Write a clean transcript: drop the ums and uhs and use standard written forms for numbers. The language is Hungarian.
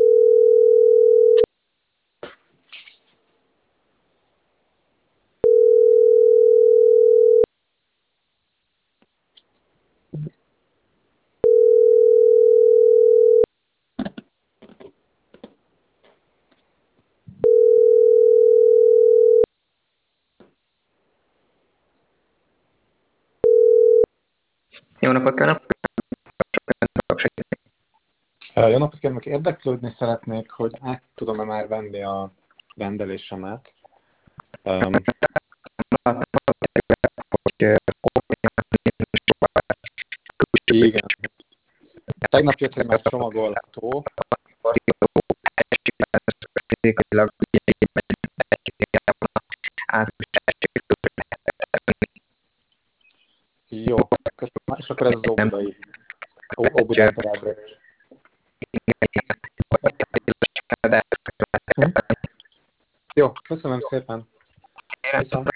Jó napot kívánok! Jó napot kérlek, érdeklődni szeretnék, hogy át tudom-e már venni a rendelésemet. Um, Hogy igen, tegnap jött egy már csomagolható, fizikailag jó, köszönöm. És akkor ez az nem óbudai, Óbudán továbbra is. de Hm? Jó, köszönöm szépen. Viszont.